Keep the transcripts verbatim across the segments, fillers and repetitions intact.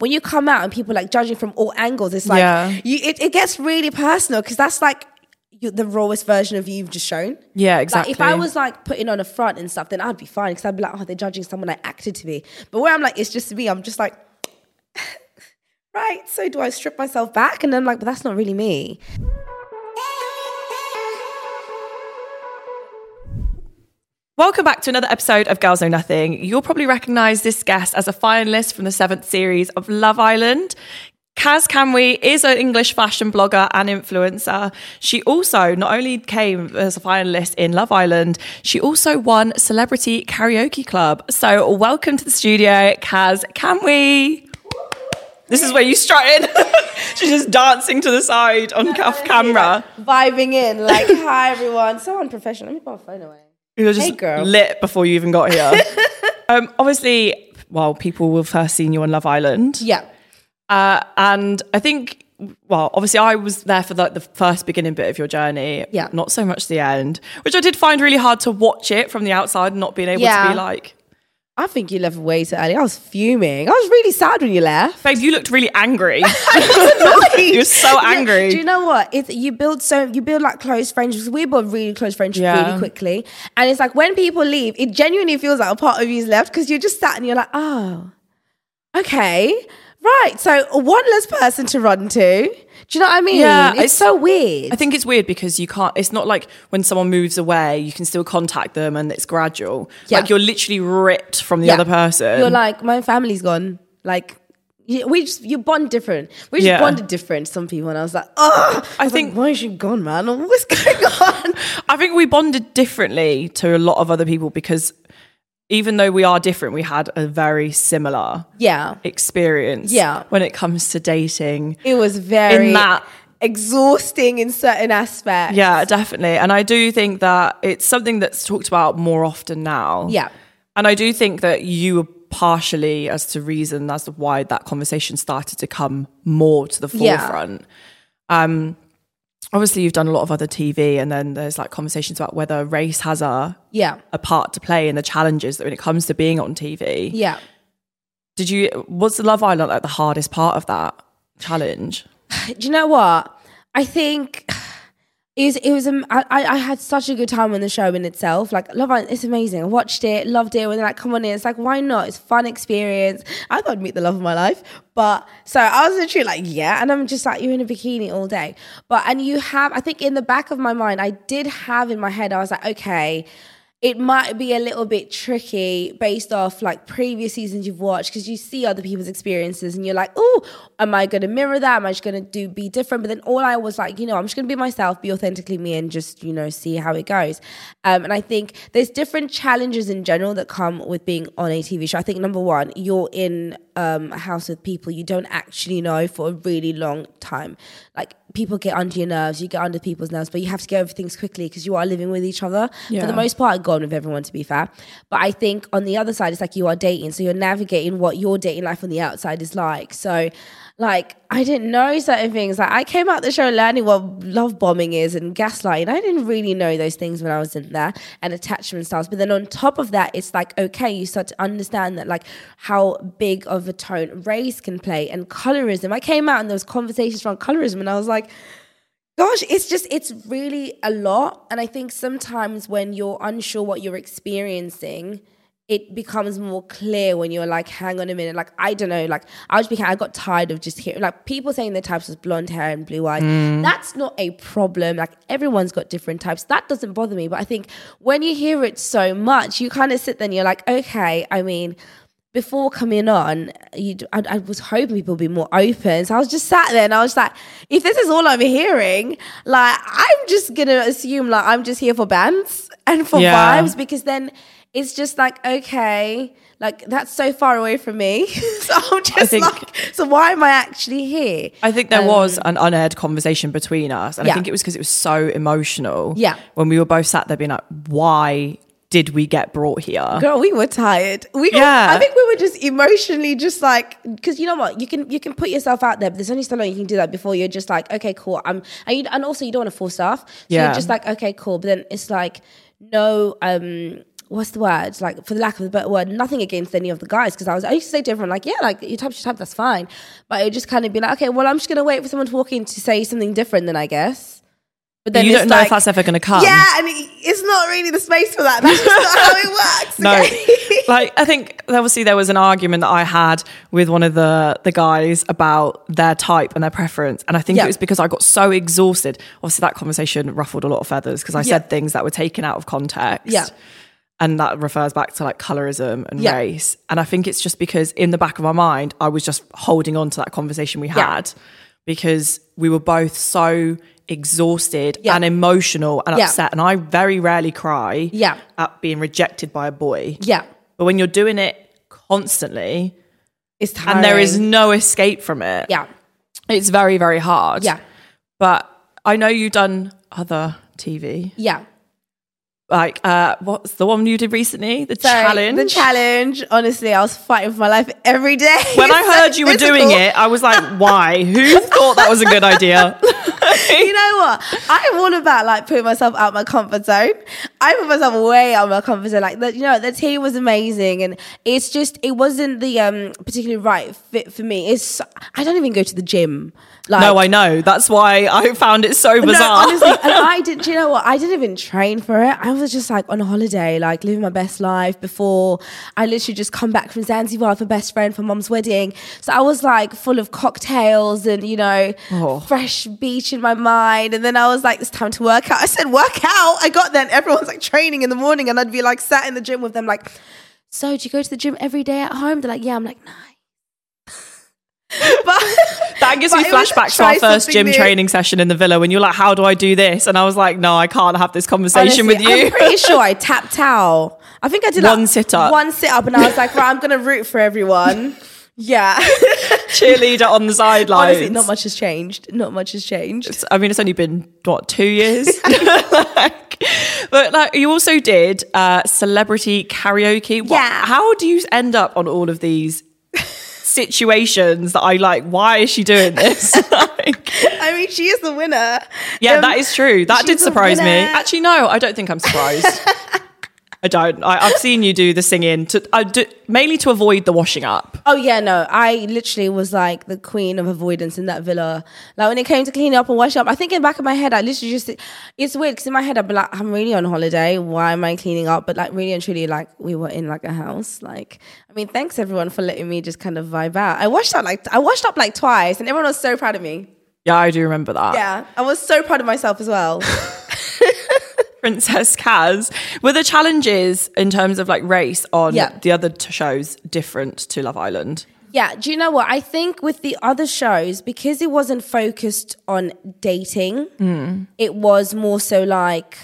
when you come out and people like judging from all angles, it's like Yeah. you, it, it gets really personal because that's like you, the rawest version of you you've just shown. Yeah, exactly. Like if I was like putting on a front and stuff, then I'd be fine because I'd be like, oh, they're judging someone I acted to be. But where I'm like, it's just me, I'm just like, right, so do I strip myself back? And I'm like, but that's not really me. Welcome back to another episode of Girls Know Nothing. You'll probably recognise this guest as a finalist from the seventh series of Love Island. Kaz Kamwi is an English fashion blogger and influencer. She also not only came as a finalist in Love Island, she also won Celebrity Karaoke Club. So welcome to the studio, Kaz Kamwi. This is where you strut in. She's just dancing to the side on off camera. Like, vibing in, like, hi everyone. So unprofessional. Let me put my phone away. You were just hey, girl. lit before you even got here. um, obviously, well, people will first seen you on Love Island. Yeah. Uh, and I think, well, obviously I was there for like the first beginning bit of your journey. Yeah. Not so much the end, which I did find really hard to watch it from the outside and not being able Yeah. to be like... I think you left way too early. I was fuming. I was really sad when you left. Babe, you looked really angry. I was annoyed. You were so angry. Do you know what? It's you build so you build like close friendships. We build really close friendships Yeah. really quickly, and it's like when people leave, it genuinely feels like a part of you's left because you're just sat and you're like, oh, okay, right. So one less person to run to. Do you know what I mean? Yeah, it's, it's- so weird. I think it's weird because you can't, it's not like when someone moves away, you can still contact them and it's gradual. Yeah. Like you're literally ripped from the Yeah. other person. You're like, my family's gone. Like, you, we just, you bond different. We just Yeah. bonded different, some people. And I was like, oh, I, I was think- like, why is she gone, man? What's going on? I think we bonded differently to a lot of other people because even though we are different, we had a very similar Yeah. experience Yeah. when it comes to dating. It was very In that- exhausting in certain aspects. Yeah, definitely. And I do think that it's something that's talked about more often now. Yeah. And I do think that you were partially as to reason as to why that conversation started to come more to the Yeah. forefront. Um, obviously, you've done a lot of other T V, and then there's like conversations about whether race has a Yeah. a part to play in the challenges that when it comes to being on T V. Yeah. Did you? Was the Love Island like the hardest part of that challenge? Do you know what? I think it was, it was, um, I, I had such a good time on the show in itself. Like, Love Island, it's amazing. I watched it, loved it. When they're like, come on in, it's like, why not? It's a fun experience. I thought I'd meet the love of my life. But so I was literally like, yeah. And I'm just like, you're in a bikini all day. But, and you have, I think in the back of my mind, I did have in my head, I was like, okay, it might be a little bit tricky based off like previous seasons you've watched because you see other people's experiences and you're like, oh, am I going to mirror that? Am I just going to do be different? But then all I was like, you know, I'm just going to be myself, be authentically me and just, you know, see how it goes. Um, and I think there's different challenges in general that come with being on a T V show. I think number one, you're in um, a house with people you don't actually know for a really long time. Like, people get under your nerves, you get under people's nerves, but you have to get over things quickly because you are living with each other. Yeah. For the most part, I've gone with everyone, to be fair. But I think on the other side, it's like you are dating. So you're navigating what your dating life on the outside is like. So, like, I didn't know certain things. Like, I came out the show learning what love bombing is and gaslighting. I didn't really know those things when I was in there, and attachment styles. But then on top of that, it's like, okay, you start to understand that, like, how big of a tone race can play and colorism. I came out and there was conversations around colorism and I was like, gosh, it's just, it's really a lot. And I think sometimes when you're unsure what you're experiencing, it becomes more clear when you're like, hang on a minute, like, I don't know, like, I was became, I got tired of just hearing, like, people saying their types was blonde hair and blue eyes. Mm. That's not a problem. Like, everyone's got different types. That doesn't bother me. But I think when you hear it so much, you kind of sit there and you're like, okay, I mean, before coming on, you, I, I was hoping people would be more open. So I was just sat there and I was like, if this is all I'm hearing, like, I'm just going to assume like I'm just here for bands and for Yeah. vibes, because then it's just like, okay, like, that's so far away from me. So I'm just think- like, so why am I actually here? I think there Um, was an unaired conversation between us, and Yeah. I think it was because it was so emotional. Yeah. When we were both sat there being like, why did we get brought here? Girl, we were tired. We got, Yeah. I think we were just emotionally just like, because you know what, you can you can put yourself out there, but there's only so long you can do that before you're just like, okay, cool. I'm and, you, and also you don't want to force stuff. So Yeah. you're just like, okay, cool. But then it's like, no, um, what's the word? Like, for the lack of a better word, nothing against any of the guys, because I was I used to say to everyone, like, yeah, like, your type's your type, that's fine. But it would just kind of be like, okay, well, I'm just gonna wait for someone to walk in to say something different then, I guess. But then you don't know like, if that's ever going to come. Yeah, and it, it's not really the space for that. That's just not how it works. No, Okay? like I think obviously there was an argument that I had with one of the the guys about their type and their preference, and I think Yeah. it was because I got so exhausted. Obviously, that conversation ruffled a lot of feathers because I Yeah. said things that were taken out of context. Yeah. And that refers back to like colorism and Yeah. race. And I think it's just because in the back of my mind, I was just holding on to that conversation we Yeah. had because we were both so exhausted Yeah. and emotional and Yeah. upset. And I very rarely cry Yeah. at being rejected by a boy. Yeah. But when you're doing it constantly It's tiring. and there is no escape from it, Yeah. it's very, very hard. Yeah. But I know you've done other T V. Yeah. Like, uh, what's the one you did recently? The So, challenge? The challenge. Honestly, I was fighting for my life every day. When I It's heard so you were physical. doing it, I was like, why? Who thought that was a good idea? You know what? I'm all about like putting myself out my comfort zone. I put myself way out of my comfort zone. Like the, you know, the team was amazing, and it's just it wasn't the um particularly right fit for me. It's I don't even go to the gym. Like, No, I know. That's why I found it so bizarre. No, honestly, and I did. You know what? I didn't even train for it. I was just like on holiday, like living my best life. Before I literally just come back from Zanzibar with my best friend for Mom's wedding, so I was like full of cocktails and you know, Oh. fresh beach in my mind. And then I was like, it's time to work out. I said, work out. I got there, and everyone's like training in the morning, and I'd be like sat in the gym with them, like, so do you go to the gym every day at home? They're like, yeah. I'm like, no. But That gives but me it was flashbacks to try our first something gym new. training session in the villa when you're like, how do I do this? And I was like, no, I can't have this conversation Honestly, with you. I'm pretty sure I tapped out. I think I did One like sit-up. One sit up, and I was like, right, I'm gonna root for everyone. Yeah. Cheerleader on the sidelines. Honestly, not much has changed. Not much has changed. I mean, it's only been, what, two years? Like, but like, you also did uh, celebrity karaoke. What- Yeah. How do you end up on all of these situations that I like, why is she doing this? Like, I mean, she is the winner. yeah, Um, that is true. That did she's a surprise me. winner. Actually, no, I don't think I'm surprised. I don't. I, I've seen you do the singing to I do, mainly to avoid the washing up. Oh yeah, no. I literally was like the queen of avoidance in that villa. Like when it came to cleaning up and washing up, I think in the back of my head, I literally just, it's weird because in my head I'd be like, I'm really on holiday. Why am I cleaning up? But like really and truly, like we were in like a house. Like, I mean, thanks everyone for letting me just kind of vibe out. I washed up like, I washed up like twice and everyone was so proud of me. Yeah, I do remember that. Yeah, I was so proud of myself as well. Princess Kaz. Were the challenges in terms of like race on Yeah. the other t- shows different to Love Island? Yeah, do you know what? I think with the other shows, because it wasn't focused on dating, Mm. it was more so like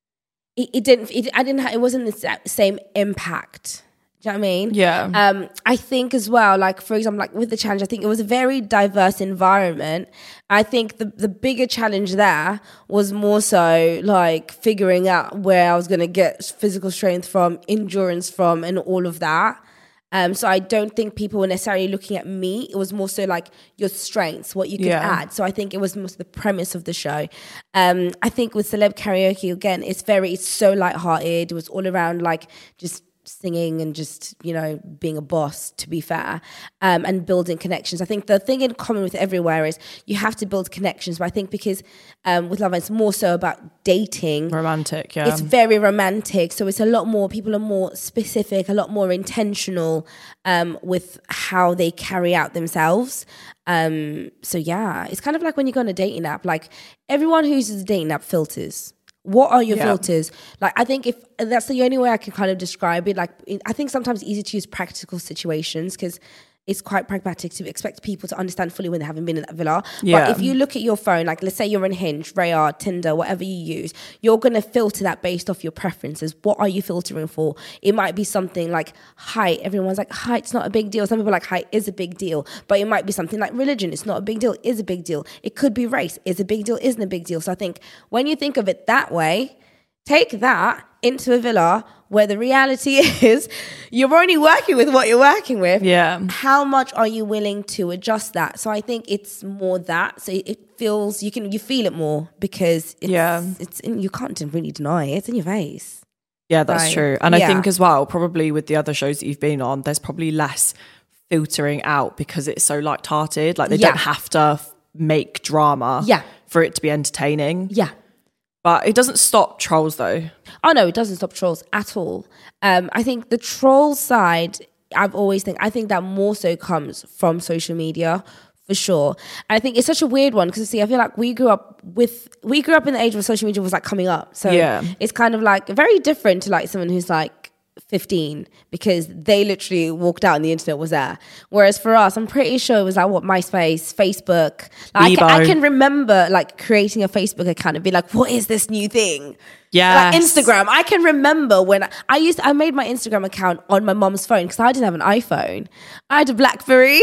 it, it didn't. It, I didn't. Ha- it wasn't the sa- same impact. Do you know what I mean? Yeah. Um, I think as well, like for example, like with the challenge, I think it was a very diverse environment. I think the the bigger challenge there was more so like figuring out where I was going to get physical strength from, endurance from, and all of that. Um, so I don't think people were necessarily looking at me. It was more so like your strengths, what you can Yeah. add. So I think it was most the premise of the show. Um, I think with celeb karaoke again, it's very it's so lighthearted. It was all around like just singing and just, you know, being a boss, to be fair, um, and building connections. I think the thing in common with everywhere is you have to build connections. But I think because um, with Love Island, it's more so about dating. Romantic, yeah. It's very romantic. So it's a lot more, people are more specific, a lot more intentional um, with how they carry out themselves. Um, so yeah, it's kind of like when you go on a dating app, like everyone who uses a dating app filters. What are your Yeah. filters? Like, I think if that's the only way I can kind of describe it. Like, I think sometimes it's easy to use practical situations because it's quite pragmatic to expect people to understand fully when they haven't been in that villa. Yeah. But if you look at your phone, like let's say you're on Hinge, Rayard, Tinder, whatever you use, you're going to filter that based off your preferences. What are you filtering for? It might be something like height. Everyone's like, height's not a big deal. Some people are like, height is a big deal. But it might be something like religion. It's not a big deal. Is a big deal. It could be race. Is a big deal. Isn't a big deal. So I think when you think of it that way, take that into a villa where the reality is you're only working with what you're working with. Yeah. How much are you willing to adjust that? So I think it's more that. So it feels, you can, you feel it more because it's, Yeah. it's in, you can't really deny it. It's in your face. Yeah, that's Right. true. And I Yeah. think as well, probably with the other shows that you've been on, there's probably less filtering out because it's so light-hearted. Like they Yeah. don't have to f- make drama Yeah. for it to be entertaining. Yeah. But it doesn't stop trolls though. Oh no, it doesn't stop trolls at all. Um, I think the troll side, I've always think I think that more so comes from social media for sure. And I think it's such a weird one because see, I feel like we grew up with we grew up in the age where social media was like coming up. So Yeah. it's kind of like very different to like someone who's like fifteen because they literally walked out and the internet was there. Whereas for us, I'm pretty sure it was like what Myspace, Facebook. Like I, can, I Bebo. can remember like creating a Facebook account and be like, what is this new thing? Yeah. Like Instagram. I can remember when I, I used I made my Instagram account on my mom's phone because I didn't have an iPhone. I had a BlackBerry.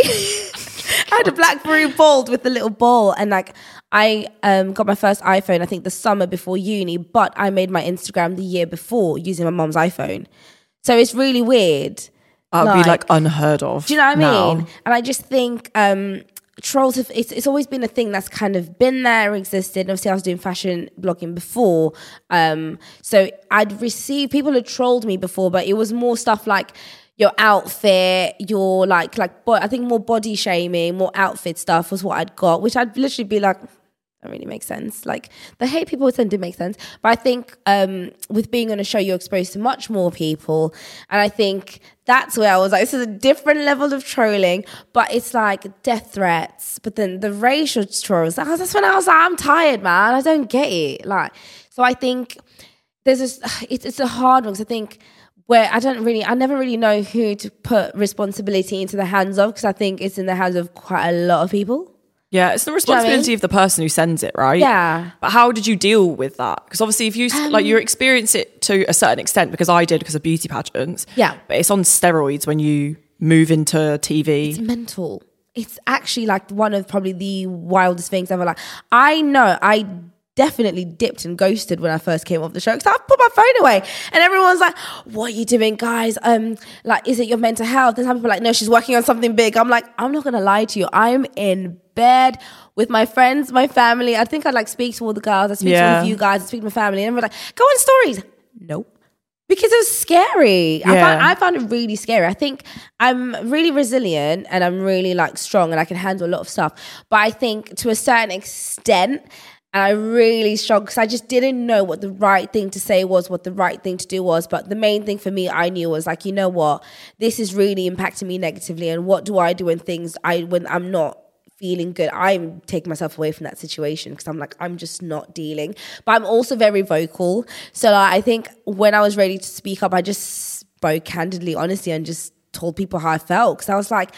I had a BlackBerry Bold with the little ball, and like I um, got my first iPhone I think the summer before uni, but I made my Instagram the year before using my mom's iPhone. So it's really weird. That would be like unheard of. Do you know what I now. mean? And I just think um, trolls have, it's, it's always been a thing that's kind of been there, existed. Obviously, I was doing fashion blogging before. Um, so I'd received, people had trolled me before, but it was more stuff like your outfit, your like, like, bo- I think more body shaming, more outfit stuff was what I'd got, which I'd literally be like, that really makes sense. Like the hate people tend to make sense. But I think um, with being on a show, you're exposed to much more people. And I think that's where I was like, this is a different level of trolling, but it's like death threats. But then the racial trolls, that's when I was like, I'm tired, man. I don't get it. Like, so I think there's this, it's, it's a hard one because I think where I don't really, I never really know who to put responsibility into the hands of because I think it's in the hands of quite a lot of people. Yeah, it's the Do you know what I responsibility mean? of the person who sends it, right? Yeah. But how did you deal with that? Because obviously, if you Um, like, you experience it to a certain extent, because I did because of beauty pageants. Yeah. But it's on steroids when you move into T V. It's mental. It's actually like one of probably the wildest things ever. Like I know I definitely dipped and ghosted when I first came off the show because I put my phone away and everyone's like, what are you doing, guys? Um, like, is it your mental health? And some people are like, no, she's working on something big. I'm like, I'm not gonna lie to you. I'm in bed with my friends, my family. I think I'd like speak to all the girls. I speak to all Yeah. of you guys. I speak to my family, and we're like, go on stories. Nope. Because it was scary. I, Yeah. found, I found it really scary. I think I'm really resilient and I'm really like strong and I can handle a lot of stuff. But I think to a certain extent, and I really struggled because I just didn't know what the right thing to say was, what the right thing to do was. But the main thing for me, I knew was like, you know what, this is really impacting me negatively. And what do I do when things I when I'm not feeling good? I'm taking myself away from that situation because I'm like, I'm just not dealing. But I'm also very vocal. So like, I think when I was ready to speak up, I just spoke candidly, honestly, and just told people how I felt. Because I was like,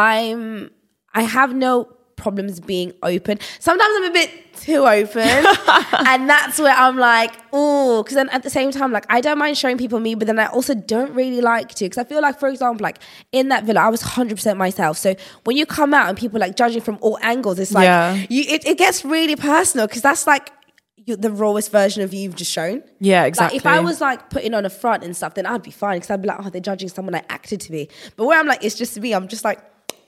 I'm, I have no problems being open. Sometimes I'm a bit too open. And that's where I'm like, oh, because then at the same time, like, I don't mind showing people me, but then I also don't really like to. Because I feel like, for example, like in that villa, I was one hundred percent myself. So when you come out and people like judging from all angles, it's like, Yeah. you, it, it gets really personal because that's like you, the rawest version of you you've just shown. Yeah, Like exactly. if I was like putting on a front and stuff, then I'd be fine because I'd be like, oh, they're judging someone I acted to be. But where I'm like, it's just me, I'm just like,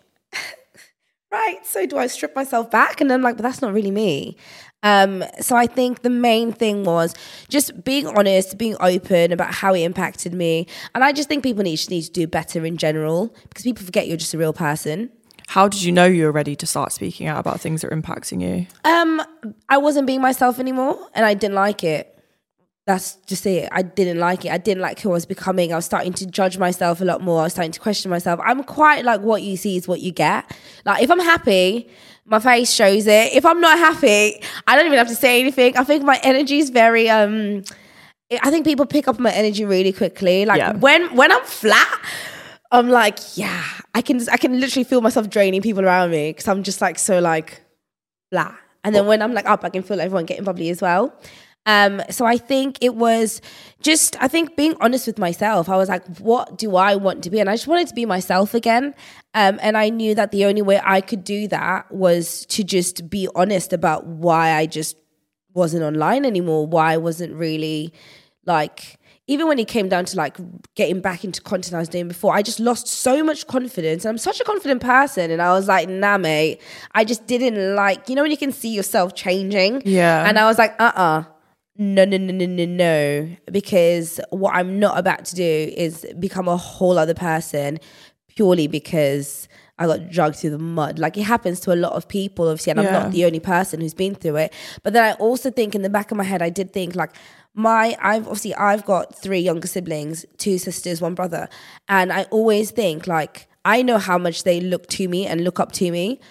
right, so do I strip myself back? And I'm like, but that's not really me. Um, so I think the main thing was just being honest, being open about how it impacted me. And I just think people need, just need to do better in general because people forget you're just a real person. How did you know you were ready to start speaking out about things that are impacting you? Um, I wasn't being myself anymore and I didn't like it. That's just it. I didn't like it. I didn't like who I was becoming. I was starting to judge myself a lot more. I was starting to question myself. I'm quite like what you see is what you get. Like if I'm happy, my face shows it. If I'm not happy, I don't even have to say anything. I think my energy is very, um, I think people pick up my energy really quickly. Like Yeah. when, when I'm flat, I'm like, yeah, I can, I can literally feel myself draining people around me because I'm just like, so like flat. And then when I'm like up, I can feel everyone getting bubbly as well. Um, so I think it was just, I think being honest with myself. I was like, what do I want to be? And I just wanted to be myself again. Um, and I knew that the only way I could do that was to just be honest about why I just wasn't online anymore, why I wasn't really like, even when it came down to like getting back into content I was doing before, I just lost so much confidence. And I'm such a confident person. And I was like, nah, mate, I just didn't like, you know, when you can see yourself changing. Yeah. And I was like, uh-uh. No, no, no, no, no, no. Because what I'm not about to do is become a whole other person purely because I got dragged through the mud. Like, it happens to a lot of people, obviously, and yeah. I'm not the only person who's been through it. But then I also think in the back of my head, I did think like, my, I've obviously, I've got three younger siblings, two sisters, one brother. And I always think like, I know how much they look to me and look up to me.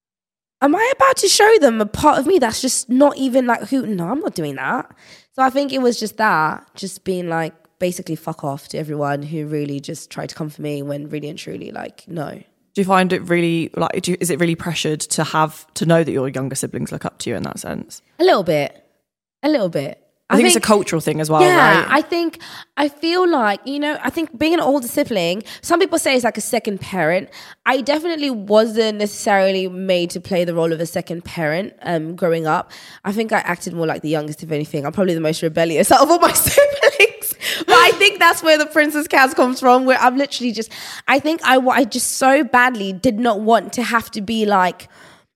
Am I about to show them a part of me that's just not even like who? No, I'm not doing that. So I think it was just that, just being like, basically fuck off to everyone who really just tried to come for me when really and truly like, no. Do you find it really, like, do you, is it really pressured to have, to know that your younger siblings look up to you in that sense? A little bit. A little bit. I, I think, think it's a cultural thing as well, yeah, right? I think, I feel like, you know, I think being an older sibling, some people say it's like a second parent. I definitely wasn't necessarily made to play the role of a second parent um, growing up. I think I acted more like the youngest, if anything. I'm probably the most rebellious out of all my siblings. But I think that's where the Princess Kaz comes from, where I'm literally just, I think I, I just so badly did not want to have to be like,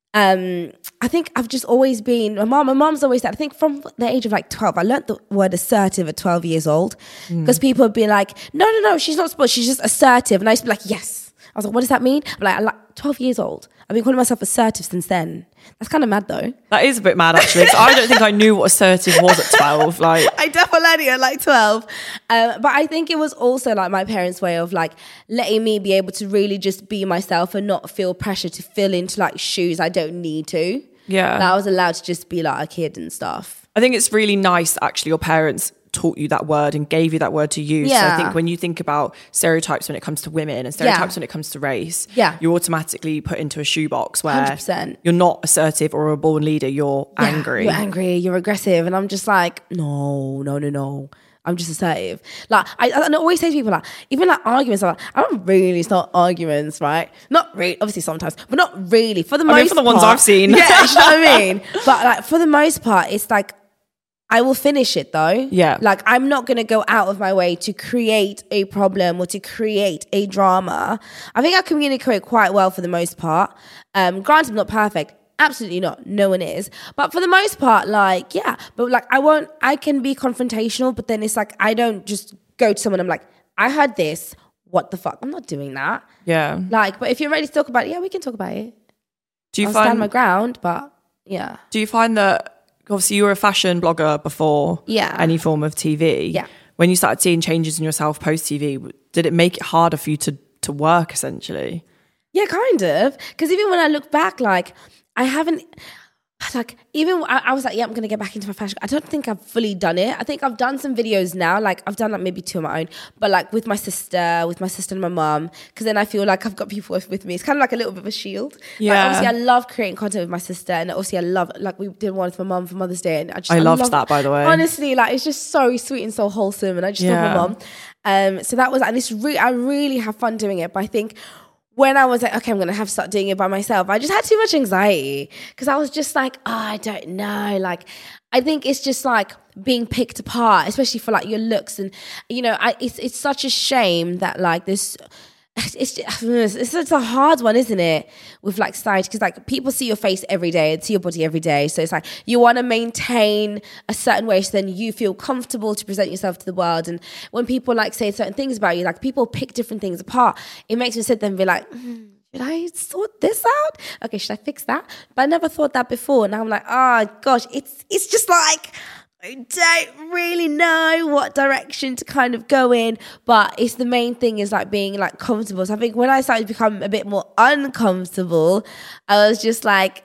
Um, I think I've just always been, my mom, my mom's always said, I think from the age of like twelve, I learned the word assertive at twelve years old because mm. people would be like, no, no, no, she's not supposed, she's just assertive. And I used to be like, yes. I was like, what does that mean? I'm like, I'm like twelve years old. I've been calling myself assertive since then. That's kind of mad though. That is a bit mad actually. So I don't think I knew what assertive was at twelve. Like I definitely learned it at like twelve. Um, but I think it was also like my parents' way of like letting me be able to really just be myself and not feel pressure to fill into like shoes I don't need to. Yeah. That I was allowed to just be like a kid and stuff. I think it's really nice that actually your parents taught you that word and gave you that word to use. Yeah. So I think when you think about stereotypes when it comes to women and stereotypes yeah. when it comes to race, yeah. you're automatically put into a shoebox where one hundred percent you're not assertive or a born leader, you're yeah, angry. You're angry, you're aggressive. And I'm just like, no, no, no, no. I'm just assertive. Like, I, I always say to people, like, even like arguments, I'm like, I don't really start arguments, right? Not really, obviously sometimes, but not really. For the I most mean, for the part, ones I've seen. Yeah, you know what I mean? But like, for the most part, it's like, I will finish it though. Yeah. Like, I'm not going to go out of my way to create a problem or to create a drama. I think I communicate quite well for the most part. Um, granted, I'm not perfect. Absolutely not. No one is. But for the most part, like, yeah. But like, I won't, I can be confrontational, but then it's like, I don't just go to someone, I'm like, I heard this. What the fuck? I'm not doing that. Yeah. Like, but if you're ready to talk about it, yeah, we can talk about it. Do you I'll find, stand my ground, but yeah. Do you find that, obviously you were a fashion blogger before yeah. any form of T V. Yeah. When you started seeing changes in yourself post-T V, did it make it harder for you to, to work essentially? Yeah, kind of. Because even when I look back, like, I haven't, like, even, I, I was like, yeah, I'm going to get back into my fashion. I don't think I've fully done it. I think I've done some videos now. Like, I've done like maybe two of my own, but like with my sister, with my sister and my mum, because then I feel like I've got people with, with me. It's kind of like a little bit of a shield. Yeah. Like, obviously, I love creating content with my sister, and obviously, I love, like, we did one with my mum for Mother's Day, and I just, I, I loved love, that, by the way. Honestly, like, it's just so sweet and so wholesome, and I just yeah. love my mum. Um, so that was, and it's re- I really have fun doing it, but I think when I was like, okay, I'm going to have to start doing it by myself, I just had too much anxiety because I was just like, oh, I don't know. Like, I think it's just like being picked apart, especially for like your looks. And, you know, I, it's it's such a shame that like this, it's just, it's, it's a hard one, isn't it? With like society, because like people see your face every day, see your body every day. So it's like you want to maintain a certain way so then you feel comfortable to present yourself to the world. And when people like say certain things about you, like people pick different things apart, it makes me sit there and be like, mm, should I sort this out? Okay, should I fix that? But I never thought that before. Now I'm like, oh gosh, it's it's just like, I don't really know what direction to kind of go in, but it's the main thing is like being like comfortable. So I think when I started to become a bit more uncomfortable, I was just like,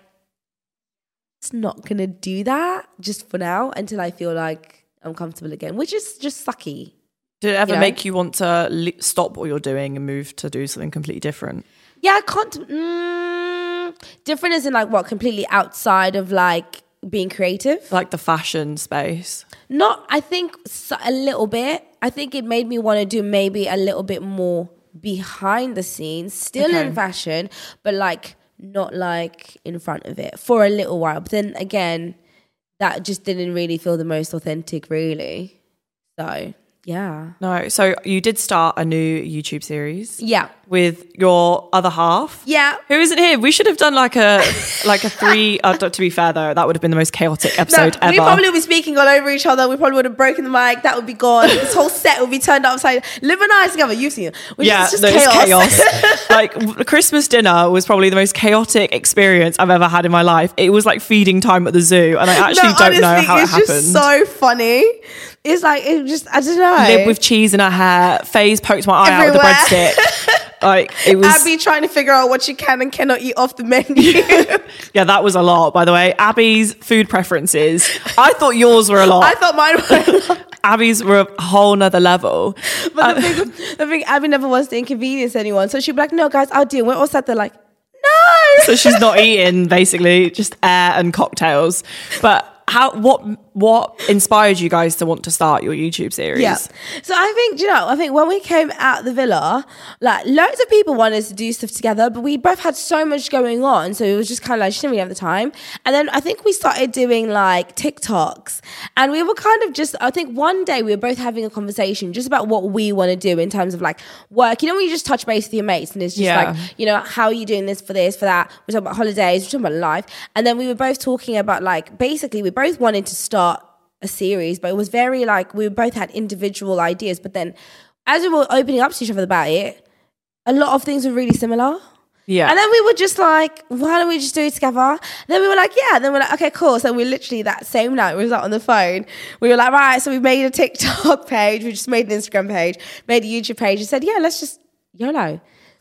it's not going to do that just for now until I feel like I'm comfortable again, which is just sucky. Did it ever you know? make you want to li- stop what you're doing and move to do something completely different? Yeah, I can't. Mm, different as in like what, completely outside of like being creative, like the fashion space? Not, I think so, a little bit. I think it made me want to do maybe a little bit more behind the scenes, still okay. in fashion, but like not like in front of it for a little while. But then again, that just didn't really feel the most authentic, really. So Yeah. No. So you did start a new YouTube series. Yeah. With your other half. Yeah. Who isn't here? We should have done like a like a three. Uh, to be fair though, that would have been the most chaotic episode no, ever. We probably would be speaking all over each other. We probably would have broken the mic. That would be gone. This whole set would be turned upside. Liv and I together. You've seen it. Which yeah, is just no, chaos. It's chaos. Like w- Christmas dinner was probably the most chaotic experience I've ever had in my life. It was like feeding time at the zoo, and I actually no, don't honestly, know how it it's happened. Just so funny. It's like it just I don't know. Liv with cheese in her hair. Faye's poked my eye Everywhere. out with a breadstick. Like it was. Abby trying to figure out what you can and cannot eat off the menu. Yeah, that was a lot. By the way, Abby's food preferences. I thought yours were a lot. I thought mine were a lot. Abby's were a whole nother level. But the, thing, the thing, Abby never wants to inconvenience anyone, so she'd be like, "No, guys, I'll do." We're all sat there like, "No." So she's not eating, basically, just air and cocktails. But how? What? What inspired you guys to want to start your YouTube series? Yeah. So I think, you know, I think when we came out the villa, like loads of people wanted to do stuff together, but we both had so much going on. So it was just kind of like, she didn't really have the time. And then I think we started doing like TikToks, and we were kind of just, I think one day we were both having a conversation just about what we want to do in terms of like work. You know, when you just touch base with your mates and it's just Yeah. like, you know, how are you doing this for this, for that? We're talking about holidays, we're talking about life. And then we were both talking about like, basically we both wanted to start a series, but it was very like we both had individual ideas, but then as we were opening up to each other about it, a lot of things were really similar. Yeah. And then we were just like, why don't we just do it together? And then we were like, yeah. And then we we're like, okay, cool. So we literally that same night we was out on the phone. We were like, right, so we made a TikTok page, we just made an Instagram page, made a YouTube page, and said, yeah, let's just YOLO.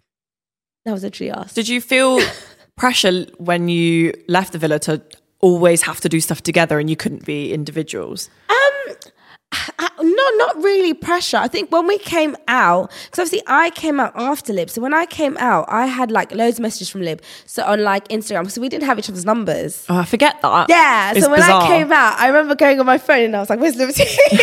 That was literally us. Did you feel pressure when you left the villa to always have to do stuff together and you couldn't be individuals? Um, I, no, not really pressure. I think when we came out, because obviously I came out after Lib. So when I came out, I had like loads of messages from Lib. So on like Instagram, so we didn't have each other's numbers. Oh, I forget that. Yeah. It's so when bizarre. I came out, I remember going on my phone and I was like, where's Liberty?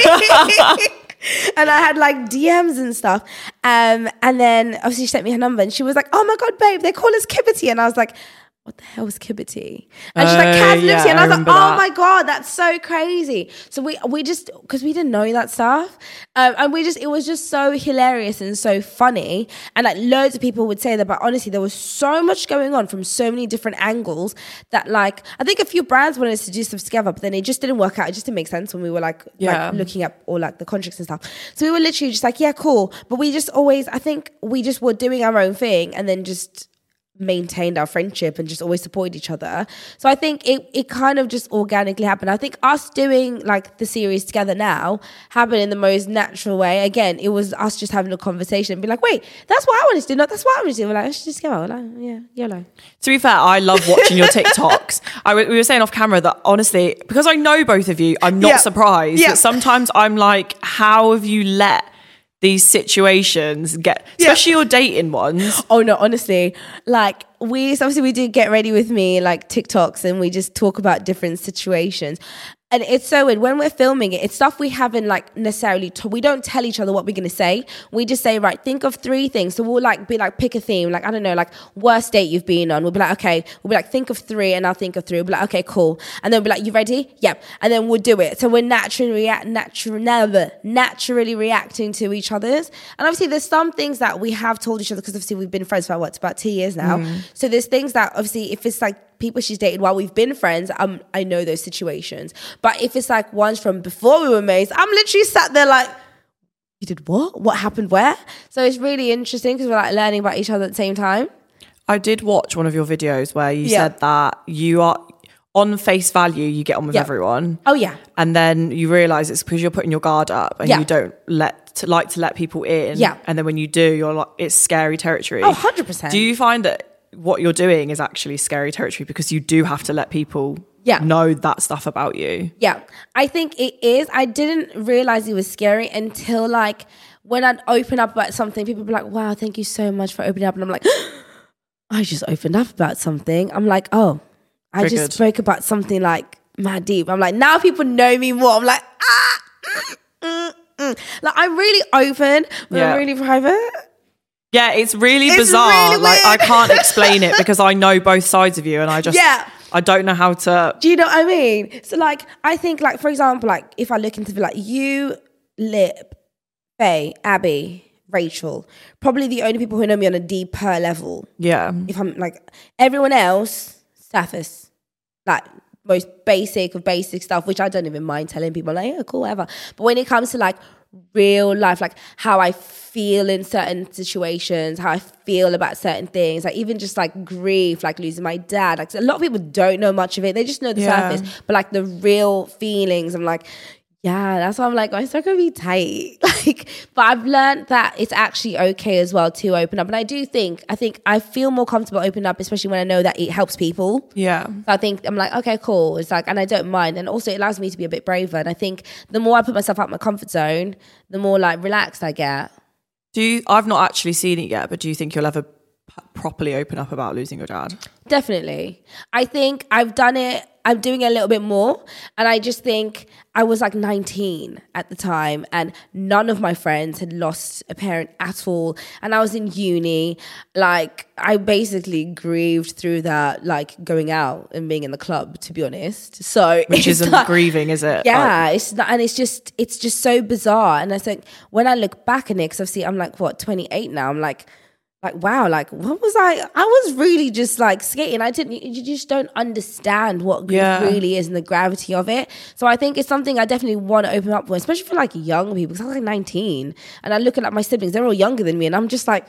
And I had like D Ms and stuff. Um, and then obviously she sent me her number and she was like, oh my God, babe, they call us Kibbity. And I was like, what the hell is Kibbity? And she's like, Oh, Kaz yeah, Liberty. And I I was like, remember oh that. my God, that's so crazy. So we we just, because we didn't know that stuff. Um, and we just, it was just so hilarious and so funny. And like loads of people would say that, but honestly, there was so much going on from so many different angles that like, I think a few brands wanted us to do stuff together, but then it just didn't work out. It just didn't make sense when we were like, Yeah. like looking at all like the contracts and stuff. So we were literally just like, yeah, cool. But we just always, I think we just were doing our own thing and then just maintained our friendship and just always supported each other. So I think it it kind of just organically happened. I think us doing like the series together now happened in the most natural way. Again, it was us just having a conversation and be like, wait, that's what I want to do. No, that's what I want to do. We're like, let's just go out. Like, yeah, YOLO. To be fair, I love watching your TikToks. I w- we were saying off camera that honestly, because I know both of you, I'm not Yeah. surprised. Yeah. That sometimes I'm like, how have you let these situations get, especially your dating ones? Oh no, honestly, like we so obviously we do Get Ready With Me like TikToks and we just talk about different situations. And it's so weird when we're filming it, it's stuff we haven't like necessarily t- we don't tell each other what we're gonna say. We just say, right, think of three things. So we'll like be like pick a theme, like I don't know, like worst date you've been on. We'll be like, okay, we'll be like, think of three, and I'll think of three. We'll be like, okay, cool. And then we'll be like, you ready? Yep. And then we'll do it. So we're naturally react natural never naturally reacting to each other's. And obviously there's some things that we have told each other because obviously we've been friends for what, about two years now. Mm. So there's things that obviously if it's like people she's dated while we've been friends, um, I know those situations. But if it's like ones from before we were mates, I'm literally sat there like, you did what? What happened where? So it's really interesting because we're like learning about each other at the same time. I did watch one of your videos where you Yeah. said that you are, on face value, you get on with Yeah. everyone. Oh yeah. And then you realise it's because you're putting your guard up and Yeah. you don't let to like to let people in. Yeah. And then when you do, you're like, it's scary territory. Oh, one hundred percent. Do you find that what you're doing is actually scary territory because you do have to let people Yeah. know that stuff about you? Yeah, I think it is. I didn't realize it was scary until like when I'd open up about something, people would be like, wow, thank you so much for opening up. And I'm like, I just opened up about something. I'm like, oh, I Triggered. just spoke about something like mad deep. I'm like, now people know me more. I'm like, ah, mm, mm, mm. Like I'm really open, but Yeah. I'm really private. Yeah, it's really It's bizarre. really like I weird. can't explain it because I know both sides of you and I just Yeah. I don't know how to. Do you know what I mean? So like, I think like, for example, like if I look into like you, Lip, Faye, Abby, Rachel, probably the only people who know me on a deeper level. Yeah. If I'm like everyone else, surface, like most basic of basic stuff, which I don't even mind telling people. Like, yeah, cool, whatever. But when it comes to like real life, like how I feel in certain situations, how I feel about certain things, like even just like grief, like losing my dad. Like a lot of people don't know much of it. They just know the Yeah. surface, but like the real feelings, I'm like, yeah, that's why I'm like, I'm still gonna be tight. Like, but I've learned that it's actually okay as well to open up. And I do think, I think I feel more comfortable opening up, especially when I know that it helps people. Yeah. So I think I'm like, okay, cool. It's like, and I don't mind. And also it allows me to be a bit braver. And I think the more I put myself out my comfort zone, the more like relaxed I get. Do you, I've not actually seen it yet, but do you think you'll ever p- properly open up about losing your dad? Definitely. I think I've done it. I'm doing it a little bit more. And I just think I was like nineteen at the time and none of my friends had lost a parent at all. And I was in uni. Like I basically grieved through that, like going out and being in the club, to be honest. So Which isn't like, grieving, is it? yeah, like, it's not, and it's just, it's just so bizarre. And I think when I look back at it, because obviously I'm like, what, twenty-eight now? I'm like, Like, wow, like, what was I? I was really just like skating. I didn't, you just don't understand what grief Yeah. really is and the gravity of it. So I think it's something I definitely want to open up for, especially for like young people, because I was like nineteen and I look at like my siblings, they're all younger than me. And I'm just like,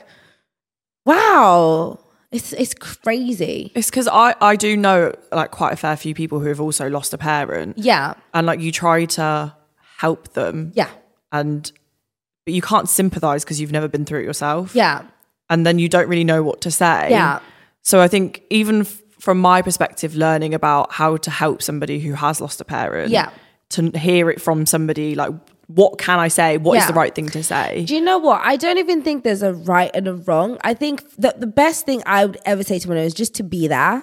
wow, it's it's crazy. It's because I, I do know like quite a fair few people who have also lost a parent. Yeah. And like you try to help them. Yeah. And, but you can't sympathize because you've never been through it yourself. Yeah. And then you don't really know what to say. Yeah. So I think even f- from my perspective, learning about how to help somebody who has lost a parent, Yeah. to hear it from somebody like, what can I say? What is Yeah. the right thing to say? Do you know what? I don't even think there's a right and a wrong. I think that the best thing I would ever say to anyone is just to be there.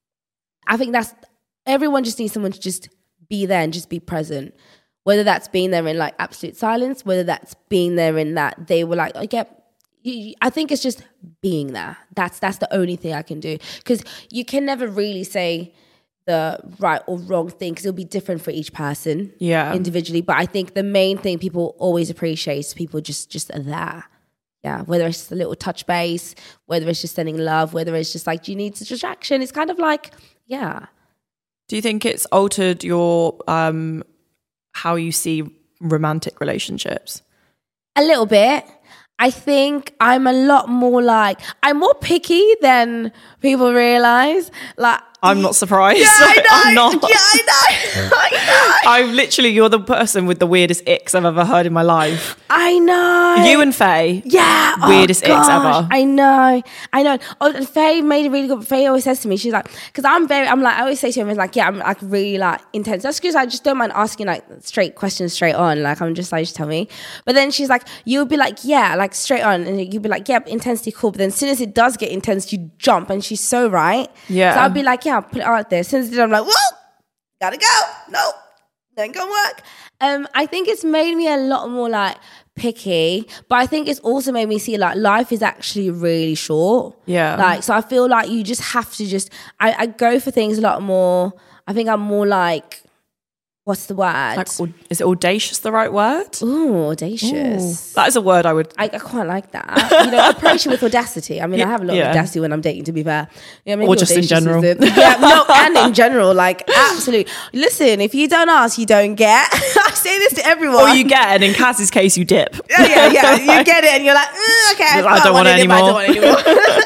I think that's, everyone just needs someone to just be there and just be present. Whether that's being there in like absolute silence, whether that's being there in that they were like, I get, you, I think it's just being there. That's that's the only thing I can do. Because you can never really say the right or wrong thing because it'll be different for each person Yeah. individually. But I think the main thing people always appreciate is people just, just are there. Yeah, whether it's just a little touch base, whether it's just sending love, whether it's just like, do you need a distraction? It's kind of like, yeah. Do you think it's altered your, um, how you see romantic relationships? A little bit. I think I'm a lot more like, I'm more picky than people realize. Like, I'm not surprised. yeah, I know. I'm not. Yeah, I know. I know. I'm literally, you're the person with the weirdest icks I've ever heard in my life. I know. You and Faye. Yeah. Weirdest oh icks gosh, ever. I know. I know. Oh, and Faye made a really good, Faye always says to me, she's like, because I'm very, I'm like, I always say to him, like, yeah, I'm like really like intense. That's because I just don't mind asking like straight questions straight on. Like, I'm just like, just tell me. But then she's like, you'll be like, yeah, like straight on. And you'll be like, yeah, intensity, cool. But then as soon as it does get intense, you jump. And she's so right. Yeah. So I'll be like, yeah, I'll put it out there. As soon as it, I'm like, whoa, gotta go. Nope. Ain't gonna work. Um, I think it's made me a lot more like picky, but I think it's also made me see like life is actually really short. Yeah. Like, so I feel like you just have to just, I, I go for things a lot more. I think I'm more like, what's the word? Like, au- is it audacious the right word? Ooh, audacious. That is a word I would. I, I quite like that. You know, approach it with audacity. I mean, I have a lot Yeah. of audacity when I'm dating, to be fair. Yeah, maybe Or just in audacious is general. the- yeah, no, and in general, like, absolutely. Listen, if you don't ask, you don't get. I say this to everyone. Or you get, and in Kaz's case, you dip. Yeah, yeah, yeah. You get it, and you're like, mm, okay, I don't want it it if I don't want it anymore.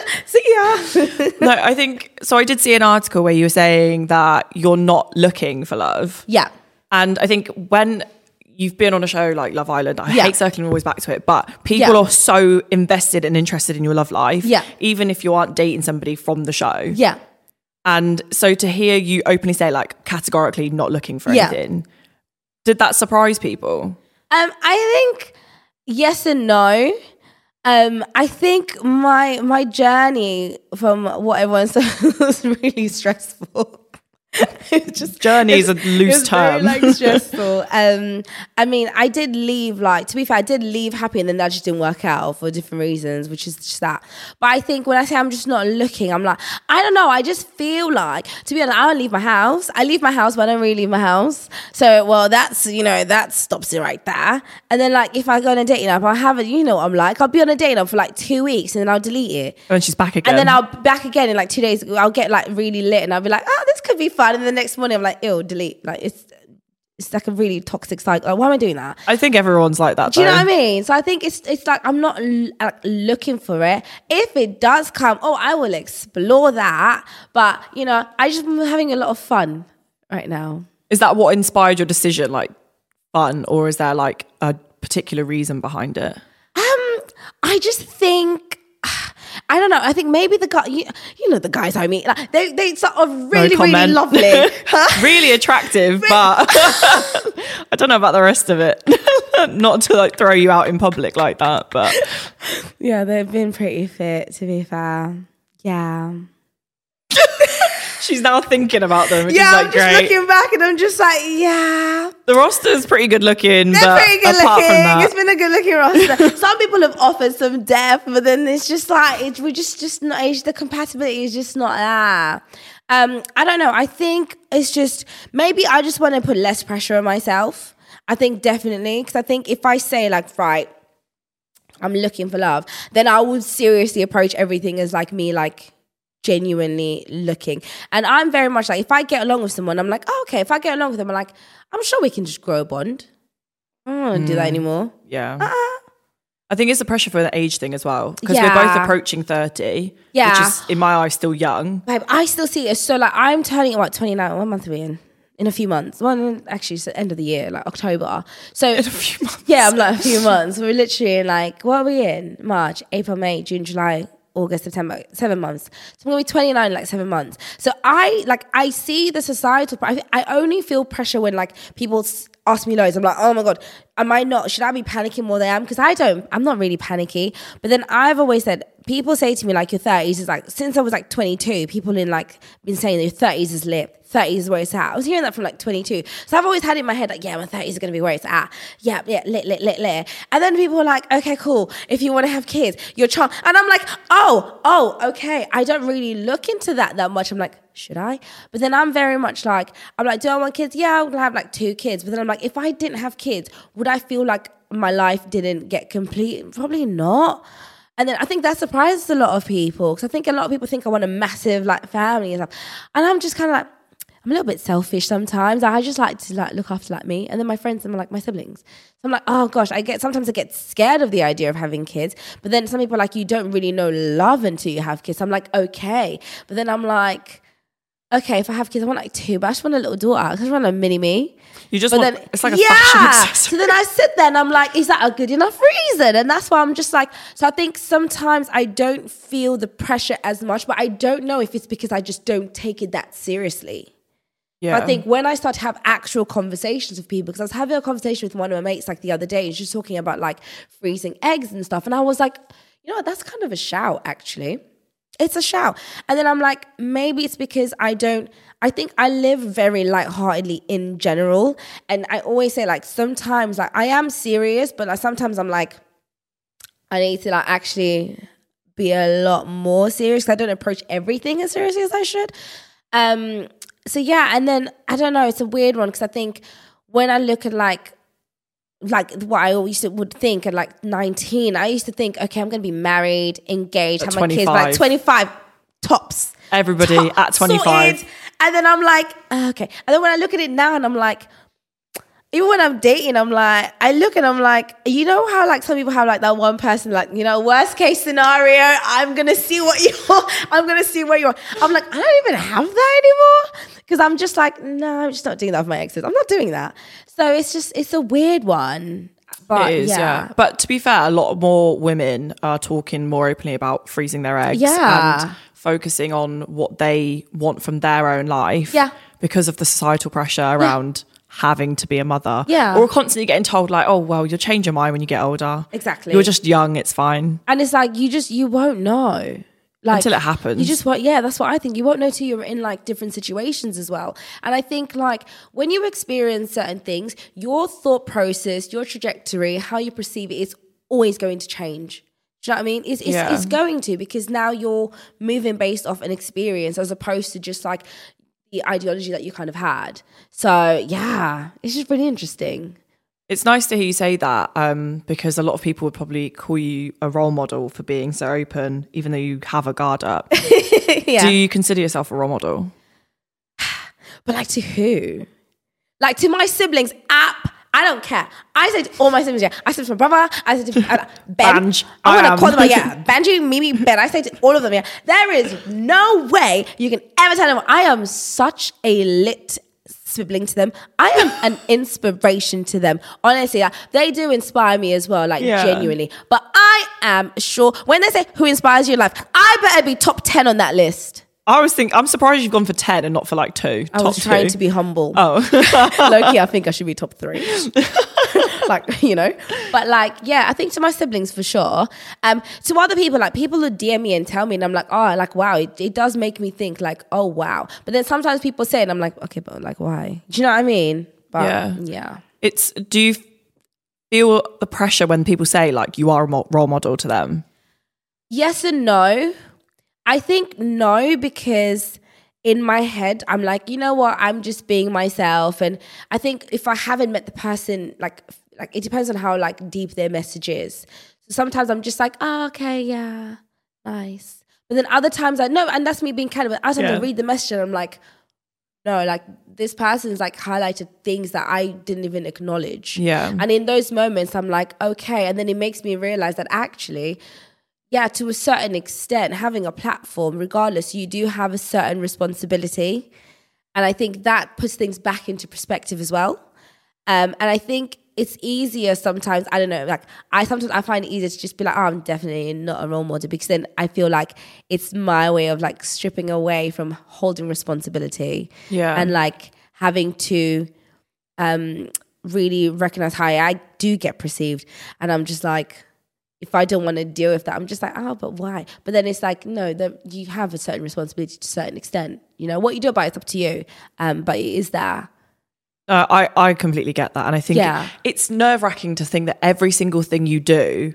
See ya. No, I think, so I did see an article where you were saying that you're not looking for love. Yeah. And I think when you've been on a show like Love Island, I Yeah. hate circling always back to it, but people Yeah. are so invested and interested in your love life, Yeah. even if you aren't dating somebody from the show. Yeah. And so to hear you openly say like categorically not looking for Yeah. anything, did that surprise people? Um, I think yes and no. Um, I think my my journey from what everyone said was really stressful. just journey's a loose it was term. Very, like, stressful. um, I mean, I did leave. Like, to be fair, I did leave happy, and then that just didn't work out for different reasons, which is just that. But I think when I say I'm just not looking, I'm like, I don't know. I just feel like, to be honest, I don't leave my house. I leave my house, but I don't really leave my house. So, well, that's, you know, that stops it right there. And then, like, if I go on a dating app, I have it. You know what I'm like. I'll be on a dating app for like two weeks, and then I'll delete it. And she's back again. And then I'll be back again in like two days. I'll get like really lit, and I'll be like, oh, this could be fun. And the next morning, I'm like, ew, delete. Like, it's it's like a really toxic cycle. Like, why am I doing that? I think everyone's like that. Do you though. know what I mean? So I think it's it's like I'm not l- like looking for it. If it does come, oh, I will explore that. But you know, I just am having a lot of fun right now. Is that what inspired your decision? Like fun, or is there like a particular reason behind it? Um, I just think. I don't know. I think maybe the guy, you, you know, the guys I meet, like, they they sort of really, No really comment. lovely, Really attractive, but I don't know about the rest of it. Not to like throw you out in public like that, but yeah, they've been pretty fit. To be fair, yeah. She's now thinking about them. Which Yeah, is like I'm just great. looking back and I'm just like, yeah. The roster's pretty good looking. They're but pretty good apart looking. From that, It's been a good looking roster. Some people have offered some depth, but then it's just like, it's, we're just, just not, it's, the compatibility is just not there. Um, I don't know. I think it's just, maybe I just want to put less pressure on myself. I think definitely, because I think if I say like, right, I'm looking for love, then I would seriously approach everything as like me, like, genuinely looking. And I'm very much like, if I get along with someone, I'm like, oh, okay, if I get along with them, I'm like, I'm sure we can just grow a bond. I don't want to mm. do that anymore. Yeah. Uh-uh. I think it's the pressure for the age thing as well, because Yeah. we're both approaching thirty, Yeah. which is in my eyes still young. Babe, I still see it as so like, I'm turning, what, twenty-nine, what month are we in? In a few months. Well, actually, it's the end of the year, like October. So, In a few months. yeah, I'm like a few months. We're literally in like, what are we in? March, April, May, June, July, August, September, seven months. So I'm gonna be twenty-nine in like seven months. So I like I see the societal. I I only feel pressure when like people s- ask me loads. I'm like, oh my god, am I not? Should I be panicking more than I am? Because I don't. I'm not really panicky. But then I've always said, people say to me like your thirties is like, since I was like twenty-two, people in like been saying that your thirties is lit. thirties is where it's at. I was hearing that from like twenty-two. So I've always had it in my head like, yeah, my thirties are going to be where it's at. Yeah, yeah, lit, lit, lit, lit. And then people are like, okay, cool. If you want to have kids, you're child. And I'm like, oh, oh, okay. I don't really look into that that much. I'm like, should I? But then I'm very much like, I'm like, do I want kids? Yeah, I would have like two kids. But then I'm like, if I didn't have kids, would I feel like my life didn't get complete? Probably not. And then I think that surprises a lot of people, because I think a lot of people think I want a massive like family and stuff. And I'm just kind of like, I'm a little bit selfish sometimes. I just like to like look after like me, and then my friends and like my siblings. So I'm like, oh gosh, I get sometimes I get scared of the idea of having kids. But then some people are like, you don't really know love until you have kids. So I'm like, okay. But then I'm like, okay, if I have kids, I want like two, but I just want a little daughter. I just want a mini me. You just but want, then, it's like a yeah. fashion accessory. So then I sit there and I'm like, is that a good enough reason? And that's why I'm just like, so I think sometimes I don't feel the pressure as much, but I don't know if it's because I just don't take it that seriously. Yeah. I think when I start to have actual conversations with people, because I was having a conversation with one of my mates like the other day, and she was talking about like freezing eggs and stuff. And I was like, you know what, that's kind of a shout actually. It's a shout. And then I'm like, maybe it's because I don't, I think I live very lightheartedly in general. And I always say like, sometimes like I am serious, but like sometimes I'm like, I need to like actually be a lot more serious, because I don't approach everything as seriously as I should. Um, so yeah, and then I don't know, it's a weird one, because I think when I look at like, like what I always would think at like nineteen, I used to think, okay, I'm going to be married, engaged, At have my kids by like twenty-five. twenty-five tops. Everybody Tops, at twenty-five. sorted. And then I'm like, oh, okay. And then when I look at it now and I'm like, even when I'm dating, I'm like, I look and I'm like, you know how like some people have like that one person, like, you know, worst case scenario, I'm going to see what you're, I'm going to see where you are. I'm like, I don't even have that anymore. Because I'm just like, no, I'm just not doing that with my exes. I'm not doing that. So it's just, it's a weird one. But It is, yeah. yeah. But to be fair, a lot more women are talking more openly about freezing their eggs Yeah. and focusing on what they want from their own life. Yeah. Because of the societal pressure around having to be a mother. Yeah. Or constantly getting told like, oh, well, you'll change your mind when you get older. Exactly. You're just young, it's fine. And it's like, you just, you won't know. Like, until it happens. You just want, yeah, that's what I think. You won't know till you're in like different situations as well. And I think like when you experience certain things, your thought process, your trajectory, how you perceive it is always going to change. Do you know what I mean? It's, it's, Yeah. it's going to, because now you're moving based off an experience as opposed to just like the ideology that you kind of had. So yeah, it's just really interesting. It's nice to hear you say that, um, because a lot of people would probably call you a role model for being so open, even though you have a guard up. Yeah. Do you consider yourself a role model? But like to who? Like to my siblings, app. I don't care. I said to all my siblings, yeah. I said to my brother, I said to uh, Ben. Banj, I'm I going am. to call them like, yeah, Banju, Mimi, Ben. I say to all of them, yeah. There is no way you can ever tell them I am such a lit sibling to them. I am an inspiration to them. Honestly, like, they do inspire me as well, like Yeah. genuinely. But I am sure when they say who inspires you in life, I better be top ten on that list. I was thinking, I'm surprised you've gone for ten and not for like two. I top was trying two. to be humble. Oh. Low-key, I think I should be top three. Like, you know. But like, yeah, I think to my siblings for sure. Um, to other people, like people who D M me and tell me, and I'm like, oh, like, wow, it, it does make me think like, oh, wow. But then sometimes people say it and I'm like, okay, but like, why? Do you know what I mean? But Yeah. yeah. It's, do you feel the pressure when people say like you are a mo- role model to them? Yes and no. I think no, because in my head, I'm like, you know what? I'm just being myself. And I think if I haven't met the person, like, like it depends on how like deep their message is. So sometimes I'm just like, oh, okay, yeah, nice. But then other times I know, and that's me being kind of, I sometimes Yeah. read the message and I'm like, no, like this person's like highlighted things that I didn't even acknowledge. Yeah. And in those moments, I'm like, okay. And then it makes me realize that actually, yeah, to a certain extent, having a platform, regardless, you do have a certain responsibility. And I think that puts things back into perspective as well. Um, and I think it's easier sometimes, I don't know, like I sometimes I find it easier to just be like, oh, I'm definitely not a role model, because then I feel like it's my way of like stripping away from holding responsibility. Yeah. And like having to um, really recognize how I do get perceived. And I'm just like, if I don't want to deal with that, I'm just like, oh, but why? But then it's like, no, the, you have a certain responsibility to a certain extent. You know, what you do about it's up to you. Um, but it is there. Uh, I, I completely get that. And I think Yeah. it's nerve-wracking to think that every single thing you do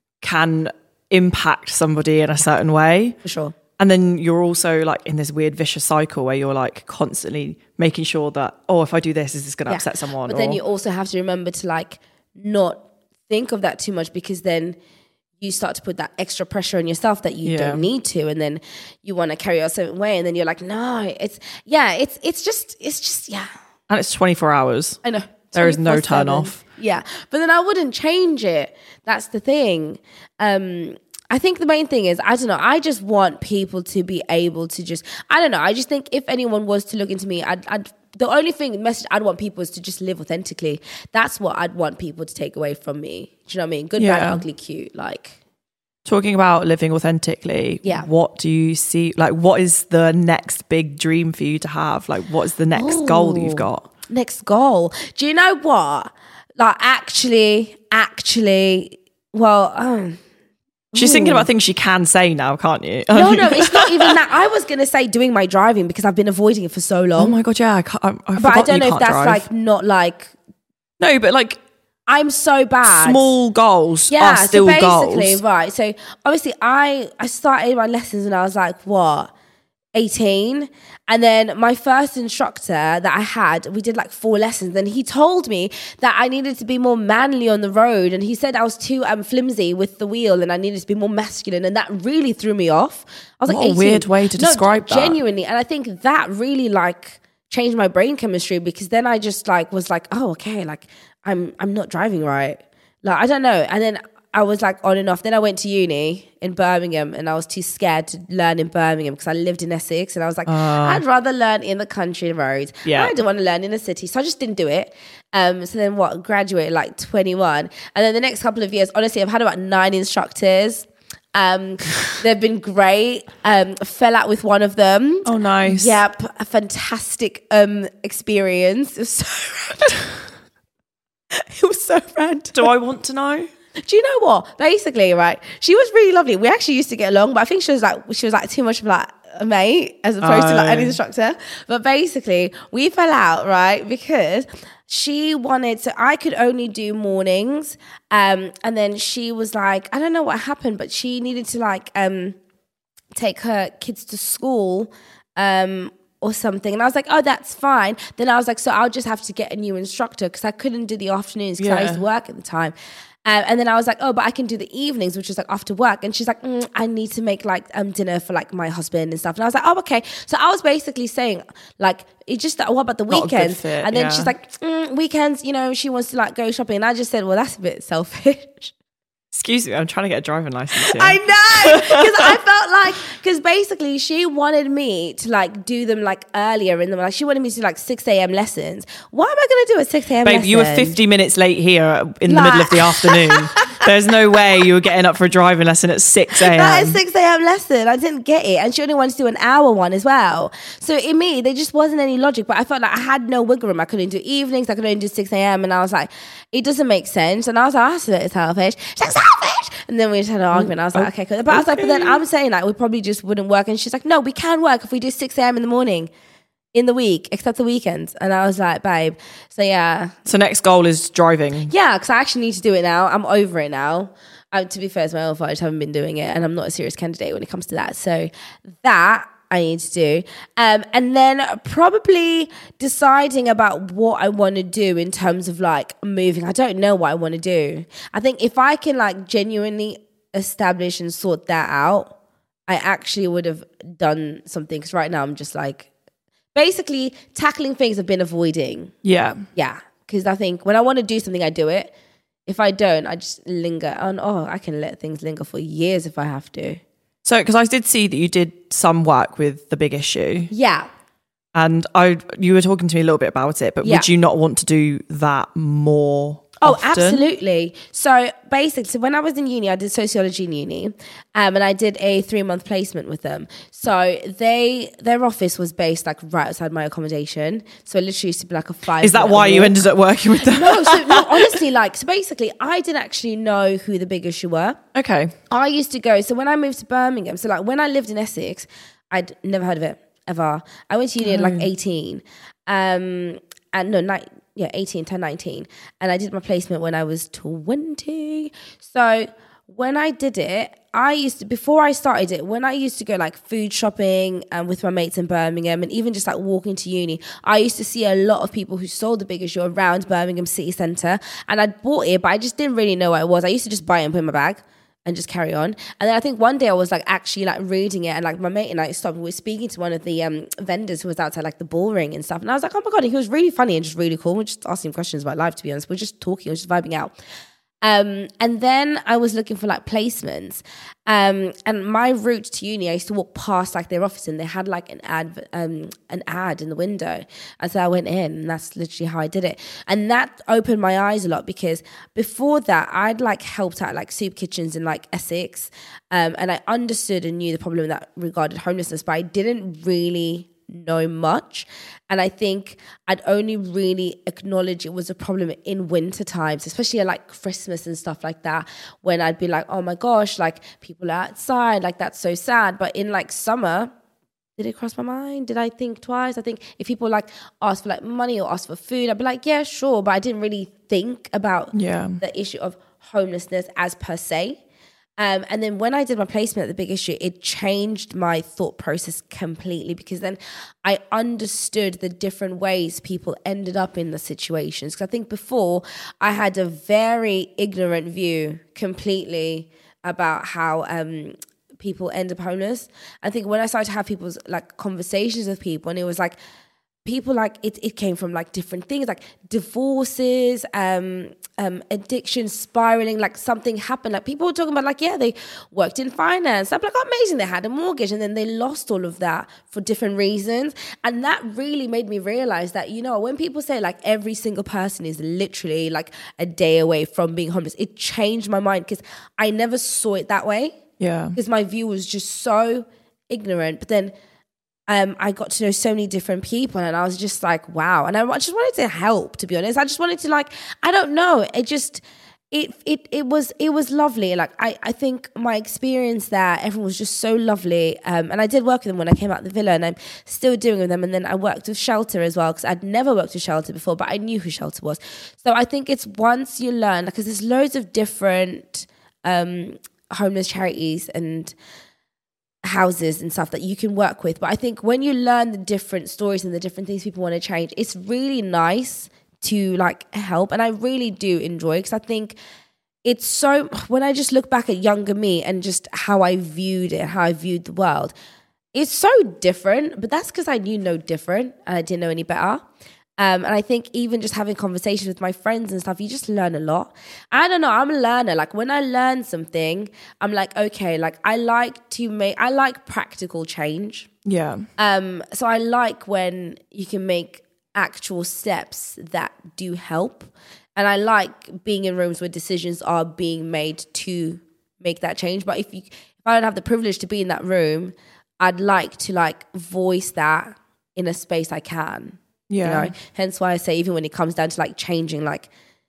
can impact somebody in a certain way. For sure. And then you're also like in this weird vicious cycle where you're like constantly making sure that, oh, if I do this, is this going to Yeah. upset someone? But then Or- you also have to remember to like not think of that too much, because then you start to put that extra pressure on yourself that you Yeah. don't need to, and then you want to carry out a certain way, and then you're like, no, it's yeah, it's it's just it's just yeah. And it's twenty-four hours. I know. There is no turn twenty-four seven. off. Yeah. But then I wouldn't change it. That's the thing. Um, I think the main thing is, I don't know, I just want people to be able to just, I don't know, I just think if anyone was to look into me, I'd, I'd the only thing, message I'd want people is to just live authentically. That's what I'd want people to take away from me. Do you know what I mean? Good, Yeah. bad, ugly, cute. Like, Talking about living authentically, Yeah. what do you see? Like, what is the next big dream for you to have? Like, what is the next goal that you've Ooh. got? next goal. Do you know what? Like, actually, actually, well, um, She's thinking ooh. about things she can say now, can't you? No, no, it's not even that. I was going to say doing my driving, because I've been avoiding it for so long. Oh my God, yeah. I, can't, I, I but I forgot don't you know if can't that's drive. like not like, No, but like I'm so bad. small goals Yeah, are still so basically, goals. right. So obviously I, I started my lessons when I was like, what, eighteen? And then my first instructor that I had, we did like four lessons, and he told me that I needed to be more manly on the road, and he said I was too um, flimsy with the wheel and I needed to be more masculine, and that really threw me off. I was like What a eighteen. weird way to No, describe that. genuinely. And I think that really like changed my brain chemistry, because then I just like was like, oh, okay, like I'm I'm not driving right. Like, I don't know. And then I was like on and off. Then I went to uni in Birmingham, and I was too scared to learn in Birmingham because I lived in Essex, and I was like, I'd rather learn in the country roads. Yeah. I don't want to learn in a city. So I just didn't do it. Um, so then what, graduated like twenty-one. And then the next couple of years, honestly, I've had about nine instructors. Um, they've been great. Um, fell out with one of them. Oh, nice. Yep, a fantastic um experience. It was so random. It was so random. Do I want to know? Do you know what? Basically, right, she was really lovely. We actually used to get along, but I think she was like she was like too much of like a mate as opposed oh. to like an instructor. But basically, we fell out, right, because she wanted to, I could only do mornings, um, and then she was like, I don't know what happened, but she needed to like um take her kids to school, um. or something. And I was like, oh, that's fine. Then I was like, so I'll just have to get a new instructor because I couldn't do the afternoons because yeah. I used to work at the time. Um, and then I was like, oh, but I can do the evenings, which is like after work. And she's like, mm, I need to make like um dinner for like my husband and stuff. And I was like, oh, okay. So I was basically saying like, it's just that, what about the weekends? Fit, and then yeah. she's like, mm, weekends, you know, she wants to like go shopping. And I just said, well, that's a bit selfish. Excuse me, I'm trying to get a driving license here. I know, because I felt like, because basically she wanted me to like do them like earlier in the like she wanted me to do like six a.m. lessons. What am I going to do at six a.m. Babe, lesson? you were fifty minutes late here in the like, middle of the afternoon. There's no way you were getting up for a driving lesson at six a.m. That is six a.m. lesson. I didn't get it. And she only wanted to do an hour one as well. So in me, there just wasn't any logic. But I felt like I had no wiggle room. I couldn't do evenings. I could only do six a.m. And I was like, it doesn't make sense. And I was like, that's a bit selfish. She's like, selfish. And then we just had an argument. I was like, okay, cool. But I was like, but then I'm saying like, we probably just wouldn't work. And she's like, no, we can work if we do six a.m. in the morning. In the week, except the weekends. And I was like, babe. So yeah. So next goal is driving. Yeah, because I actually need to do it now. I'm over it now. Um, to be fair, it's my own fault. I just haven't been doing it. And I'm not a serious candidate when it comes to that. So that I need to do. Um, and then probably deciding about what I want to do in terms of like moving. I don't know what I want to do. I think if I can like genuinely establish and sort that out, I actually would have done something. Because right now I'm just like, basically, tackling things I've been avoiding. Yeah. Yeah. Because I think when I want to do something, I do it. If I don't, I just linger on. Oh, I can let things linger for years if I have to. So, because I did see that you did some work with The Big Issue. Yeah. And I, you were talking to me a little bit about it, but yeah. would you not want to do that more Oh, often? Absolutely. So basically, so when I was in uni, I did sociology in uni, um, and I did a three-month placement with them. So they their office was based like right outside my accommodation. So it literally used to be like a five. Is that why walk. You ended up working with them? No, so no, honestly, like so basically, I didn't actually know who The Big Issue were. Okay. I used to go. So when I moved to Birmingham, so like when I lived in Essex, I'd never heard of it ever. I went to uni oh. at like eighteen, um, and no, night. Yeah, eighteen, turned nineteen. And I did my placement when I was twenty. So when I did it, I used to, before I started it, when I used to go like food shopping um, with my mates in Birmingham and even just like walking to uni, I used to see a lot of people who sold The Big Issue around Birmingham city centre. And I'd bought it, but I just didn't really know what it was. I used to just buy it and put it in my bag and just carry on. And then I think one day I was like actually like reading it, and like my mate and I stopped, we were speaking to one of the um, vendors who was outside like the Bull Ring and stuff. And I was like, oh my God, and he was really funny and just really cool. We're just asking him questions about life, to be honest. We're just talking, we're just vibing out. Um, and then I was looking for like placements. Um, and my route to uni, I used to walk past like their office, and they had like an ad, um, an ad in the window. And so I went in, and that's literally how I did it. And that opened my eyes a lot, because before that I'd like helped out like soup kitchens in like Essex. Um, and I understood and knew the problem that regarded homelessness, but I didn't really know much. And I think I'd only really acknowledge it was a problem in winter times, especially at like Christmas and stuff like that, when I'd be like, oh my gosh, like people are outside, like that's so sad. But in like summer, did it cross my mind? Did I think twice? I think if people like ask for like money or ask for food, I'd be like, yeah, sure. But I didn't really think about yeah. the issue of homelessness as per se. Um, and then when I did my placement at The Big Issue, it changed my thought process completely, because then I understood the different ways people ended up in the situations. Because I think before I had a very ignorant view completely about how um, people end up homeless. I think when I started to have people's like conversations with people, and it was like, people like it, it came from like different things, like divorces, um, um, addiction, spiraling, like something happened. Like people were talking about like, yeah, they worked in finance. I'm like, oh, amazing, they had a mortgage, and then they lost all of that for different reasons. And that really made me realize that, you know, when people say like every single person is literally like a day away from being homeless, it changed my mind, because I never saw it that way. Yeah. Because my view was just so ignorant. But then Um, I got to know so many different people, and I was just like, wow. And I just wanted to help, to be honest. I just wanted to like, I don't know. It just, it it it was it was lovely. Like I, I think my experience there, everyone was just so lovely. Um, and I did work with them when I came out of the villa, and I'm still doing with them. And then I worked with Shelter as well, because I'd never worked with Shelter before, but I knew who Shelter was. So I think it's once you learn, because there's loads of different um, homeless charities and houses and stuff that you can work with. But I think when you learn the different stories and the different things people want to change, it's really nice to like help. And I really do enjoy it, because I think it's so, when I just look back at younger me and just how I viewed it, how I viewed the world, it's so different. But that's because I knew no different and I didn't know any better. Um, and I think even just having conversations with my friends and stuff, you just learn a lot. I don't know, I'm a learner. Like when I learn something, I'm like, okay, like I like to make, I like practical change. Yeah. Um. So I like when you can make actual steps that do help. And I like being in rooms where decisions are being made to make that change. But if you, if I don't have the privilege to be in that room, I'd like to like voice that in a space I can. Yeah. You know? Hence why I say, even when it comes down to like changing like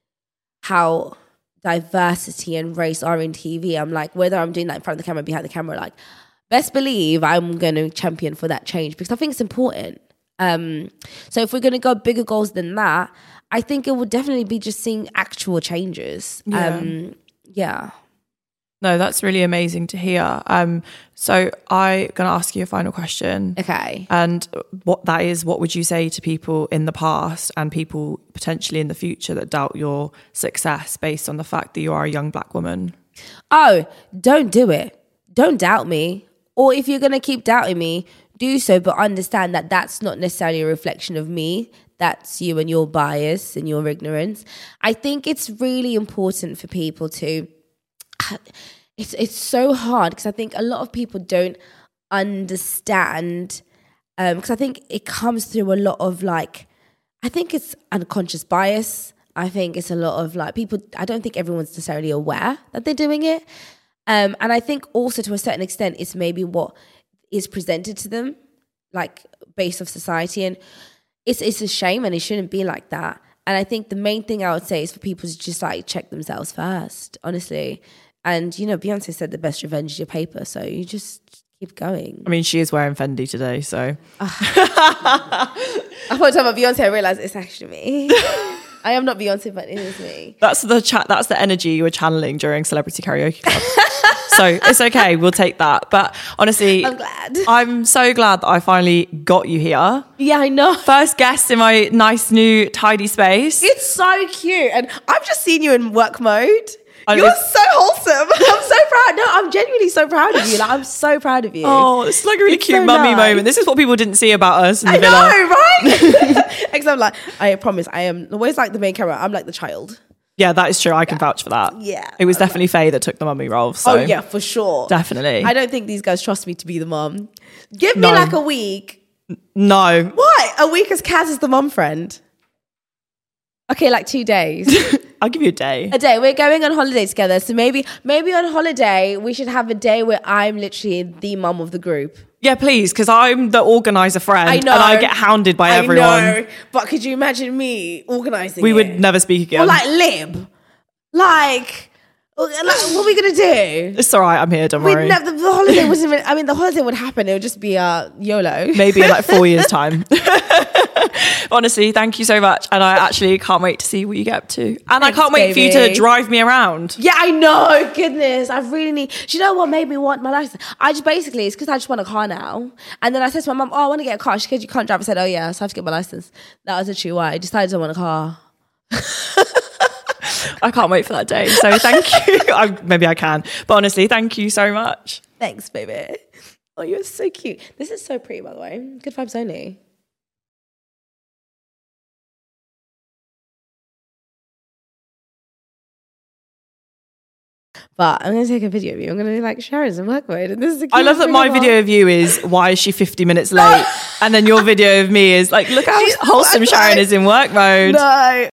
how diversity and race are in T V, I'm like, whether I'm doing that in front of the camera, behind the camera, like best believe I'm going to champion for that change, because I think it's important. Um, so if we're going to go bigger goals than that, I think it would definitely be just seeing actual changes. Yeah. Um, yeah. No, that's really amazing to hear. Um, so I'm going to ask you a final question. Okay. And what that is, what would you say to people in the past and people potentially in the future that doubt your success based on the fact that you are a young black woman? Oh, don't do it. Don't doubt me. Or if you're going to keep doubting me, do so, but understand that that's not necessarily a reflection of me. That's you and your bias and your ignorance. I think it's really important for people to, it's it's so hard, because I think a lot of people don't understand, um, because I think it comes through a lot of like, I think it's unconscious bias. I think it's a lot of like people, I don't think everyone's necessarily aware that they're doing it. Um, and I think also to a certain extent, it's maybe what is presented to them, like based off society, and it's it's a shame, and it shouldn't be like that. And I think the main thing I would say is for people to just like check themselves first, honestly. And you know, Beyonce said the best revenge is your paper, so you just keep going. I mean, she is wearing Fendi today, so I thought talking about Beyonce, I realised it's actually me. I am not Beyonce, but it is me. That's the chat. That's the energy you were channeling during Celebrity Karaoke Club. So it's okay, we'll take that. But honestly, I'm glad. I'm so glad that I finally got you here. Yeah, I know. First guest in my nice new tidy space. It's so cute. And I've just seen you in work mode. I You're was- so wholesome. I'm so proud. No, I'm genuinely so proud of you. Like, I'm so proud of you. Oh, this is like a really It's cute so mummy nice. moment. This is what people didn't see about us in the I villa. know, right? Except I'm like, I promise, I am always like the main character. I'm like the child. Yeah, that is true. I can vouch for that. Yeah. It was definitely Faye that took the mummy role. So. Oh, yeah, for sure. Definitely. I don't think these guys trust me to be the mom. Give me No. like a week. No. What? A week as Kaz is the mom friend? Okay, like two days. I'll give you a day. A day. We're going on holiday together. So maybe maybe on holiday, we should have a day where I'm literally the mum of the group. Yeah, please, because I'm the organizer friend. I know. And I get hounded by I everyone. know. But could you imagine me organising We it? would never speak again. Or like Lib. Like, like what are we going to do? It's all right. I'm here. Don't We'd worry. never, the holiday wasn't even, I mean, the holiday would happen. It would just be uh, YOLO. Maybe in like four years' time. Honestly, thank you so much. And I actually can't wait to see what you get up to. And I Thanks, can't wait for you baby. to drive me around. Yeah, I know. Goodness, I really need. Do you know what made me want my license? I just basically, it's because I just want a car now. And then I said to my mum, "Oh, I want to get a car." She said, "You can't drive." I said, "Oh yeah, so I have to get my license." That was literally why I decided I want a car. I can't wait for that day. So thank you. I, maybe I can. But honestly, thank you so much. Thanks, baby. Oh, you're so cute. This is so pretty, by the way. Good vibes only. But I'm going to take a video of you. I'm going to like Sharon's in work mode. And this is the I love that cutest my thing ever. video of you is, why is she fifty minutes late? And then your video of me is like, look how She's wholesome work Sharon mode. is in work mode. No.